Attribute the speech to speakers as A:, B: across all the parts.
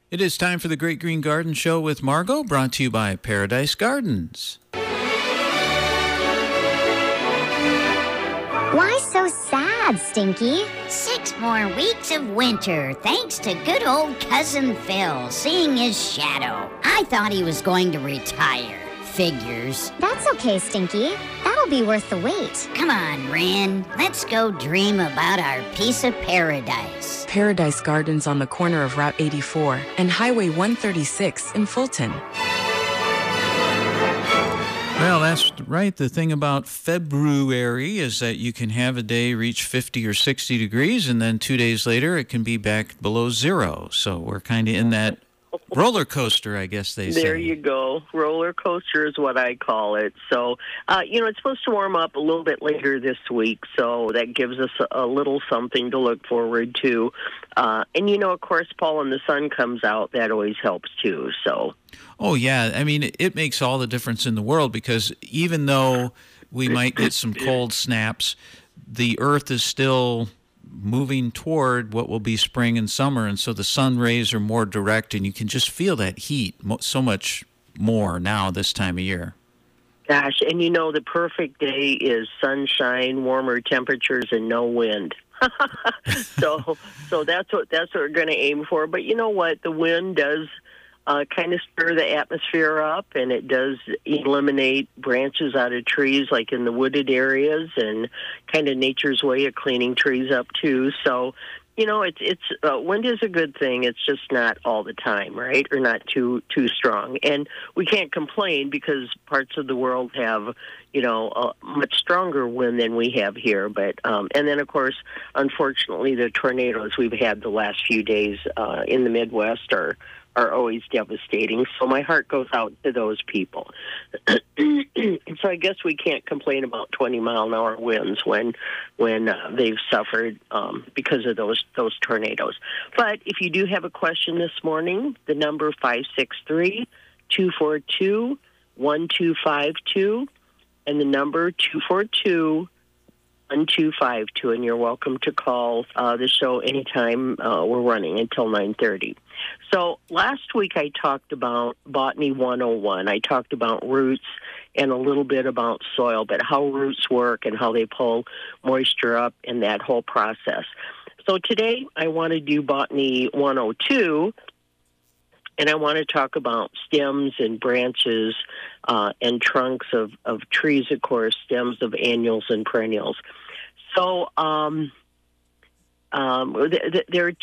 A: It is time for the Great Green Garden Show with Margot, brought to you by Paradise Gardens.
B: Why so sad, Stinky?
C: 6 more weeks of winter, thanks to good old Cousin Phil seeing his shadow. I thought he was going to retire. Figures.
B: That's okay, Stinky. That'll be worth the wait.
C: Come on, Wren. Let's go dream about our piece of paradise.
D: Paradise Gardens on the corner of Route 84 and Highway 136 in Fulton.
A: Well, that's right. The thing about February is that you can have a day reach 50 or 60 degrees, and then 2 days later it can be back below zero. So we're kind of in that roller coaster, I guess they say.
E: There you go. Roller coaster is what I call it. So, it's supposed to warm up a little bit later this week, so that gives us a little something to look forward to. And, of course, Paul, when the sun comes out, that always helps too. So.
A: Oh, yeah. I mean, it makes all the difference in the world because even though we might get some cold snaps, the earth is still moving toward what will be spring and summer, and so the sun rays are more direct, and you can just feel that heat so much more now this time of year.
E: Gosh, and the perfect day is sunshine, warmer temperatures, and no wind. so that's what we're going to aim for. But you know what? The wind does kind of stir the atmosphere up, and it does eliminate branches out of trees, like in the wooded areas, and kind of nature's way of cleaning trees up too. So, it's wind is a good thing. It's just not all the time, right? Or not too strong. And we can't complain because parts of the world have, a much stronger wind than we have here. But and then, of course, unfortunately, the tornadoes we've had the last few days in the Midwest are always devastating. So my heart goes out to those people. So I guess we can't complain about 20-mile-an-hour winds when they've suffered because of those tornadoes. But if you do have a question this morning, the number 563-242-1252, and the number 242-1252, and you're welcome to call the show anytime. We're running until 9:30. So last week I talked about Botany 101. I talked about roots and a little bit about soil, but how roots work and how they pull moisture up in that whole process. So today I want to do Botany 102, and I want to talk about stems and branches and trunks of trees, of course, stems of annuals and perennials. So there are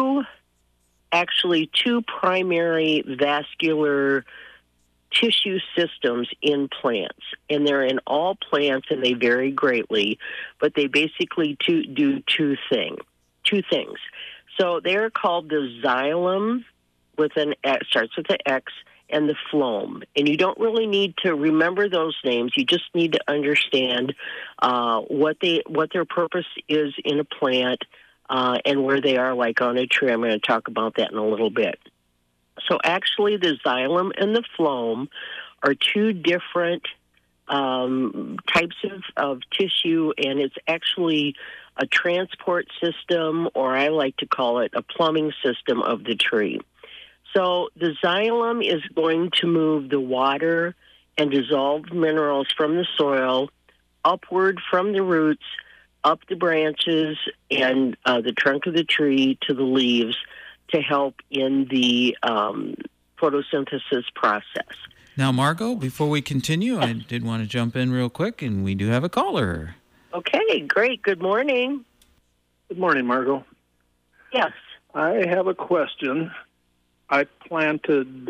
E: two primary vascular tissue systems in plants, and they're in all plants, and they vary greatly, but they basically do two things. So they're called the xylem, starts with an X, and the phloem. And you don't really need to remember those names. You just need to understand what their purpose is in a plant, and where they are, like on a tree. I'm going to talk about that in a little bit. So actually, the xylem and the phloem are two different types of tissue, and it's actually a transport system, or I like to call it a plumbing system of the tree. So the xylem is going to move the water and dissolved minerals from the soil upward from the roots, up the branches and the trunk of the tree to the leaves to help in the photosynthesis process.
A: Now, Margot, before we continue, I did want to jump in real quick, and we do have a caller.
E: Okay, great. Good morning.
F: Good morning, Margot.
E: Yes.
F: I have a question. I planted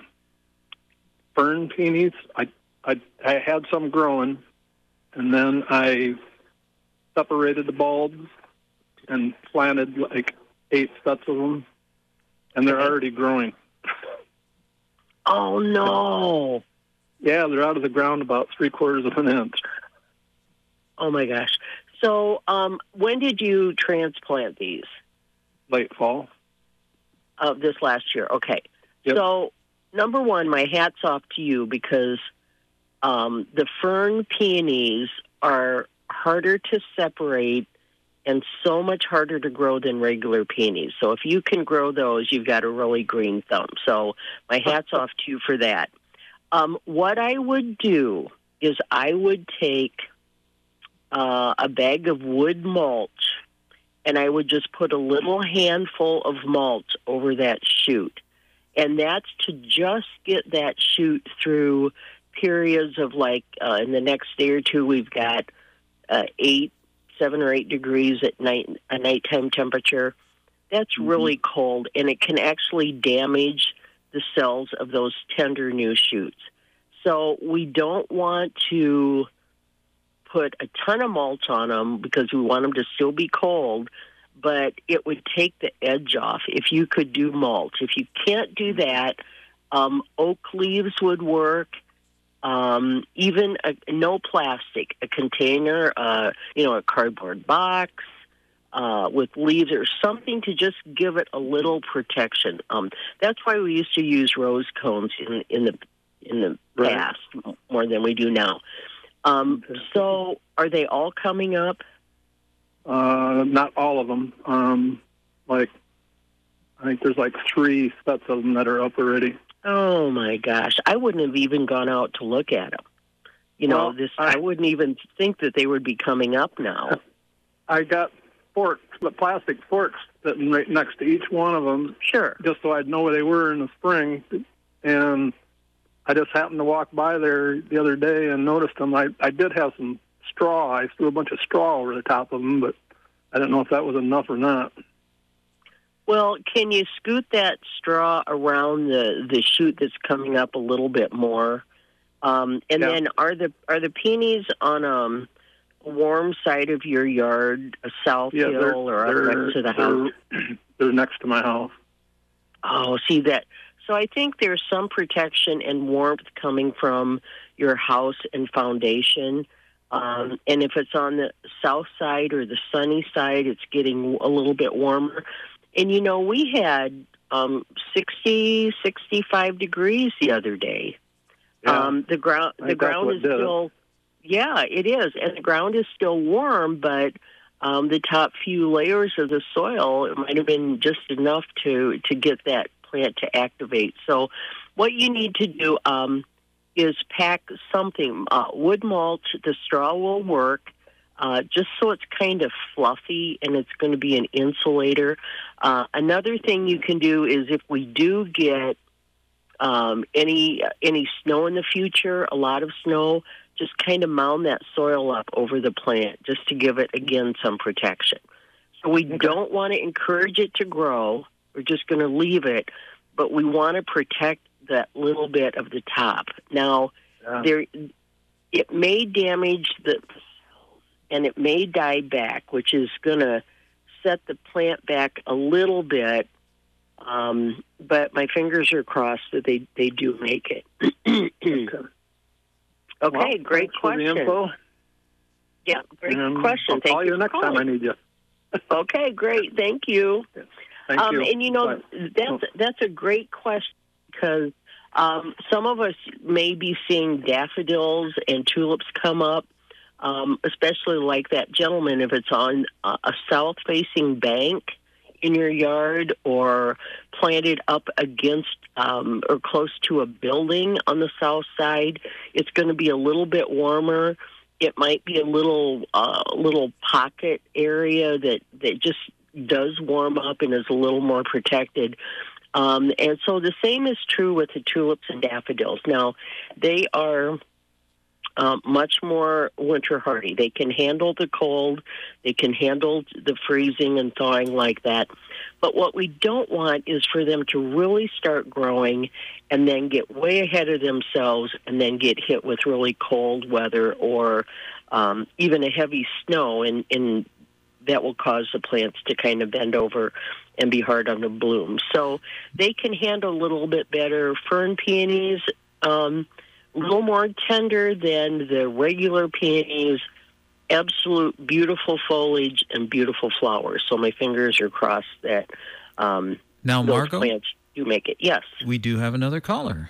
F: fern peonies. I had some growing, and then I separated the bulbs and planted like 8 sets of them, and they're already growing.
E: Oh, no.
F: Yeah, they're out of the ground about 3/4 of an inch.
E: Oh, my gosh. So when did you transplant these?
F: Late fall.
E: Of this last year. Okay.
F: Yep.
E: So, number one, my hat's off to you because the fern peonies are harder to separate and so much harder to grow than regular peonies. So if you can grow those, you've got a really green thumb. So my hat's off to you for that. What I would do is I would take a bag of wood mulch, and I would just put a little handful of mulch over that shoot. And that's to just get that shoot through periods of in the next day or two, we've got 7 or 8 degrees at night, a nighttime temperature. That's really cold, and it can actually damage the cells of those tender new shoots. So we don't want to put a ton of mulch on them because we want them to still be cold, but it would take the edge off if you could do mulch. If you can't do that, oak leaves would work. Even no plastic, a container, a cardboard box with leaves or something to just give it a little protection. That's why we used to use rose cones in the past more than we do now. So are they all coming up?
F: Not all of them. I think there's 3 sets of them that are up already.
E: Oh my gosh! I wouldn't have even gone out to look at them. I wouldn't even think that they would be coming up now.
F: I got forks, the plastic forks sitting right next to each one of them.
E: Sure.
F: Just so I'd know where they were in the spring, and I just happened to walk by there the other day and noticed them. I did have some straw. I threw a bunch of straw over the top of them, but I didn't know if that was enough or not.
E: Well, can you scoot that straw around the shoot that's coming up a little bit more? Then are the peonies on a warm side of your yard, a south hill, or up next to the house?
F: They're next to my house.
E: Oh, see that. So I think there's some protection and warmth coming from your house and foundation. And if it's on the south side or the sunny side, it's getting a little bit warmer. And, we had 60, 65 degrees the other day.
F: Yeah.
E: The ground is still, it is. And the ground is still warm, but the top few layers of the soil, it might have been just enough to get that plant to activate. So what you need to do is pack something. Wood mulch, the straw will work. Just so it's kind of fluffy and it's going to be an insulator. Another thing you can do is if we do get any snow in the future, a lot of snow, just kind of mound that soil up over the plant just to give it, again, some protection. So we don't want to encourage it to grow. We're just going to leave it, but we want to protect that little bit of the top. Now, it may damage the and it may die back, which is going to set the plant back a little bit. But my fingers are crossed that they do make it. Okay, great question. Yeah, great question.
F: I'll call you next time I need you.
E: Okay, great. Thank you.
F: Thank you.
E: And that's a great question because some of us may be seeing daffodils and tulips come up. Especially like that gentleman, if it's on a south-facing bank in your yard or planted up against or close to a building on the south side, it's going to be a little bit warmer. It might be a little pocket area that just does warm up and is a little more protected. And so the same is true with the tulips and daffodils. Now, they are much more winter hardy. They can handle the cold. They can handle the freezing and thawing like that. But what we don't want is for them to really start growing and then get way ahead of themselves and then get hit with really cold weather or even a heavy snow, and that will cause the plants to kind of bend over and be hard on the bloom. So they can handle a little bit better. Fern peonies, a little more tender than the regular peonies, absolute beautiful foliage and beautiful flowers. So my fingers are crossed that
A: now,
E: those
A: Margot,
E: plants do make it. Yes.
A: We do have another caller.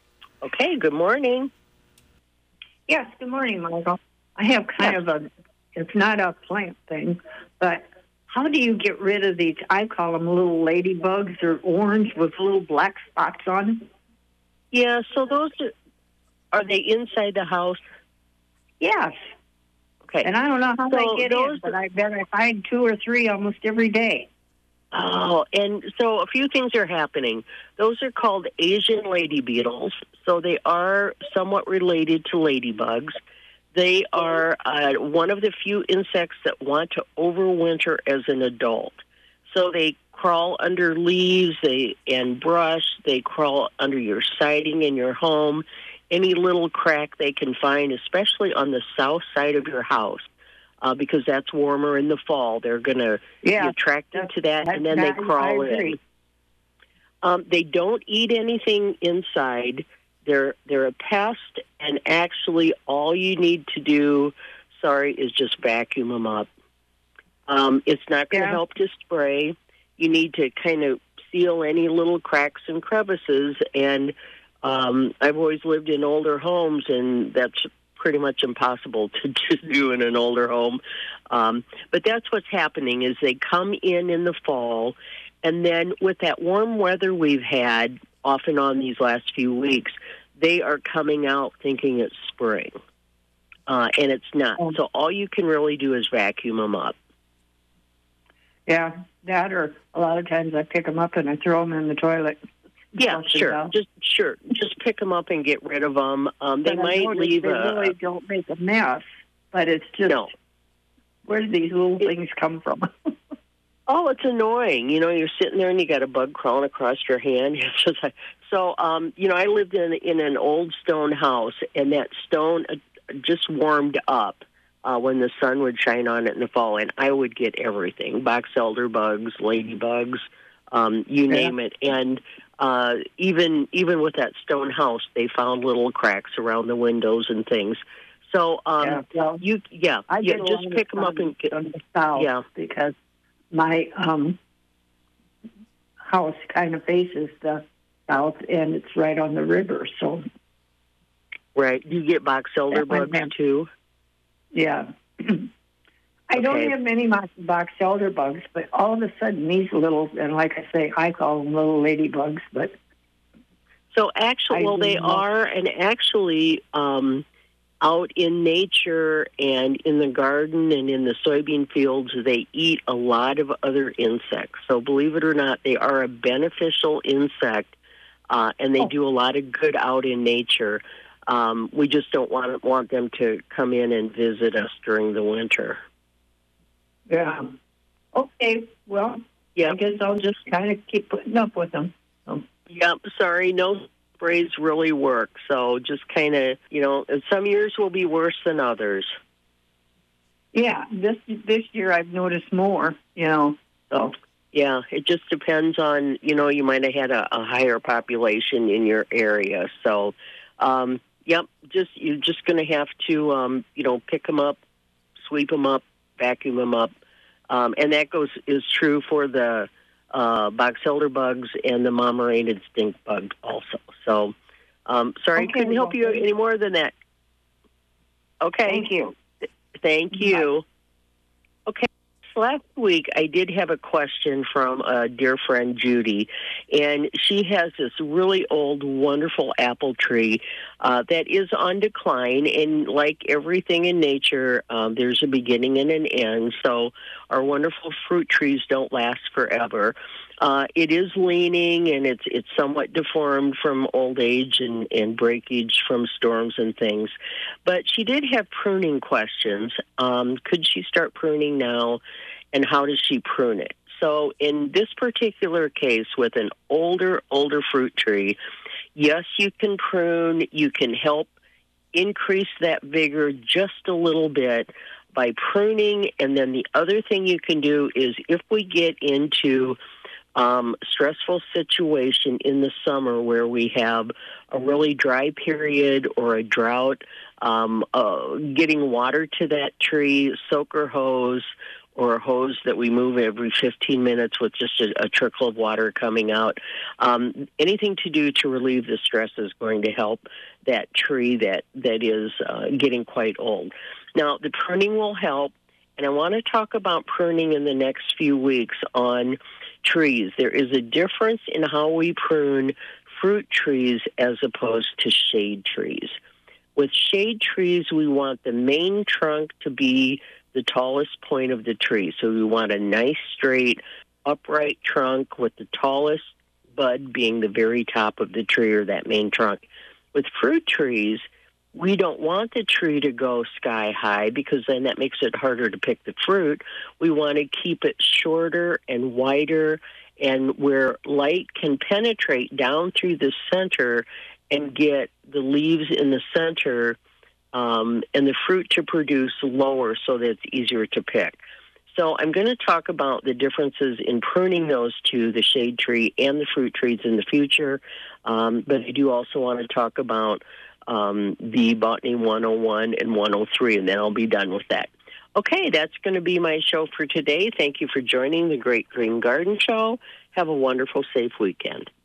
E: Okay, good morning.
G: Yes, good morning, Margot. I have kind of a it's not a plant thing, but how do you get rid of these? I call them little ladybugs. They're orange with little black spots on them.
E: Yeah, so those are they inside the house?
G: Yes.
E: Okay.
G: And I don't know how
E: So
G: they get
E: those-
G: in, but I bet I find 2 or 3 almost every day.
E: Oh, and so a few things are happening. Those are called Asian lady beetles, so they are somewhat related to ladybugs. They are one of the few insects that want to overwinter as an adult. So they crawl under leaves and brush. They crawl under your siding in your home, any little crack they can find, especially on the south side of your house. Because that's warmer in the fall. They're going to be attracted to that, and then they crawl in. They don't eat anything inside. They're a pest, and actually all you need to do, is just vacuum them up. It's not going to help to spray. You need to kind of seal any little cracks and crevices, and I've always lived in older homes, and that's pretty much impossible to do in an older home. But that's what's happening is they come in the fall, and then with that warm weather we've had off and on these last few weeks, they are coming out thinking it's spring. And it's not. So all you can really do is vacuum them up.
G: Yeah, that or a lot of times I pick them up and I throw them in the toilet.
E: Yeah, sure. Just pick them up and get rid of them. They might leave
G: they really don't make a mess, but it's just where do these little things come from?
E: Oh, it's annoying. You know, you're sitting there and you got a bug crawling across your hand. It's just like, so, you know, I lived in an old stone house, and that stone just warmed up when the sun would shine on it in the fall, and I would get everything: box elder bugs, ladybugs, you name it. And even with that stone house, they found little cracks around the windows and things. So
G: I
E: just pick them up and get
G: on the south because my house kind of faces the south, and it's right on the river. So
E: right, you get box elder bugs too.
G: Yeah. I don't have many box elder bugs, but all of a sudden these little, and like I say, I call them little ladybugs, but...
E: So actually, they are, and actually out in nature and in the garden and in the soybean fields, they eat a lot of other insects. So believe it or not, they are a beneficial insect, and they do a lot of good out in nature. We just don't want them to come in and visit us during the winter.
G: Yeah. Okay. Well, I guess I'll just kind of keep putting up with them.
E: Yep. Sorry, no sprays really work. So just kind of, you know, some years will be worse than others.
G: Yeah. This year I've noticed more. You know. So.
E: Yeah, it just depends on, you know, you might have had a higher population in your area. So, yep, you're just going to have to, you know, pick them up, sweep them up, vacuum them up, and that is true for the box elder bugs and the marmorated stink bug also. So, sorry, I couldn't help you any more than that. Okay.
G: Thank you.
E: Thank you. Okay. Last week, I did have a question from a dear friend, Judy, and she has this really old, wonderful apple tree that is on decline, and like everything in nature, there's a beginning and an end, so our wonderful fruit trees don't last forever. It is leaning, and it's somewhat deformed from old age and breakage from storms and things, but she did have pruning questions. Could she start pruning now? And how does she prune it? So in this particular case with an older fruit tree, yes, you can prune. You can help increase that vigor just a little bit by pruning. And then the other thing you can do is if we get into stressful situation in the summer where we have a really dry period or a drought, getting water to that tree, soaker hose, or a hose that we move every 15 minutes with just a trickle of water coming out. Anything to do to relieve the stress is going to help that tree that is getting quite old. Now, the pruning will help. And I want to talk about pruning in the next few weeks on trees. There is a difference in how we prune fruit trees as opposed to shade trees. With shade trees, we want the main trunk to be the tallest point of the tree. So we want a nice, straight, upright trunk with the tallest bud being the very top of the tree or that main trunk. With fruit trees, we don't want the tree to go sky high because then that makes it harder to pick the fruit. We want to keep it shorter and wider and where light can penetrate down through the center and get the leaves in the center and the fruit to produce lower so that it's easier to pick. So I'm going to talk about the differences in pruning those two, the shade tree and the fruit trees in the future. But I do also want to talk about the Botany 101 and 103, and then I'll be done with that. Okay, that's going to be my show for today. Thank you for joining the Great Green Garden Show. Have a wonderful, safe weekend.